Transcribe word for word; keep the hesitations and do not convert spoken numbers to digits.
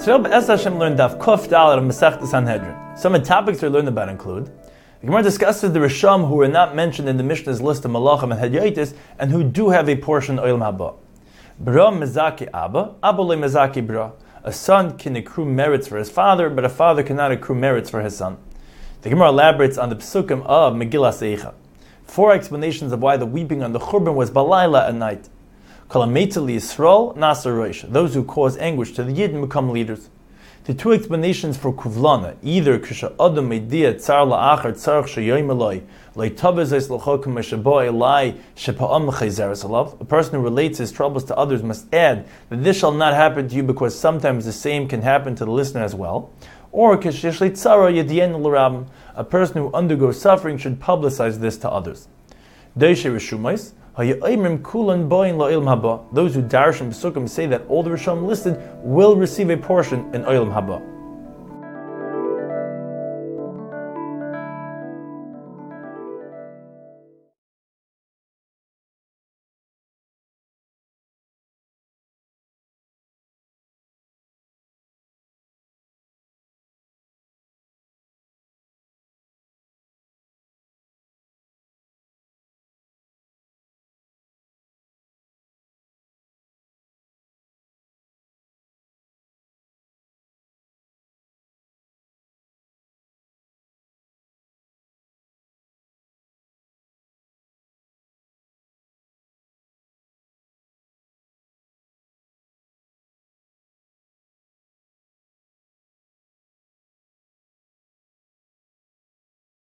Today, Be'ez Hashem learned Daf Kuf Dalet of Masechtas Sanhedrin. Some of the topics we learned about include: the Gemara discusses the Risham who were not mentioned in the Mishnah's list of Malachim and Hadyatis and who do have a portion of Olam Haba. Bra mezaki Abba, Abba le mezaki Bra. A son can accrue merits for his father, but a father cannot accrue merits for his son. The Gemara elaborates on the Pesukim of Megillas Eicha. Four explanations of why the weeping on the Churban was Balayla at night. Yisrael, Nasar Rosh. Those who cause anguish to the Yidden become leaders. The two explanations for Kuvlana, either Kisha Adam Media Tsar La'achar Tzarch Shayoim Eloi, Leitavez Es Lachokim Meshaboy Elai Shepa'am Chayzeres Alav. A person who relates his troubles to others must add that this shall not happen to you because sometimes the same can happen to the listener as well. Or Kishishli Tzara Yedien L'Rabim. A person who undergoes suffering should publicize this to others. Deishe Rishumais. Those who darshan Pesukim say that all the Rishon listed will receive a portion in Olam Haba.